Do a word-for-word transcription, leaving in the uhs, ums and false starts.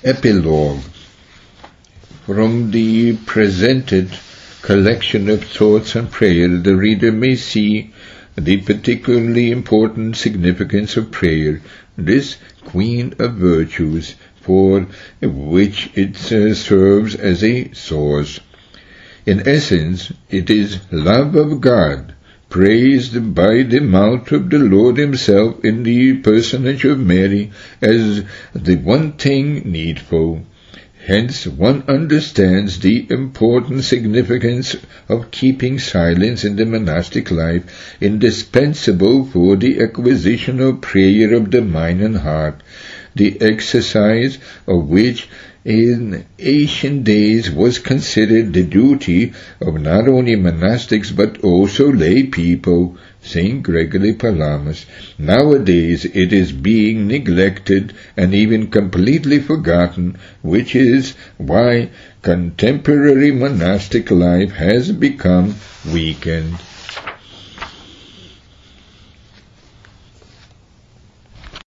Epilogue. From the presented collection of thoughts on prayer, the reader may see the particularly important significance of prayer, this queen of virtues, for which it uh, serves as a source. In essence, it is love of God, praised by the mouth of the Lord himself in the personage of Mary as the one thing needful. Hence one understands the important significance of keeping silence in the monastic life, indispensable for the acquisition of prayer of the mind and heart, the exercise of which in ancient days was considered the duty of not only monastics but also lay people, Saint Gregory Palamas. Nowadays it is being neglected and even completely forgotten, which is why contemporary monastic life has become weakened.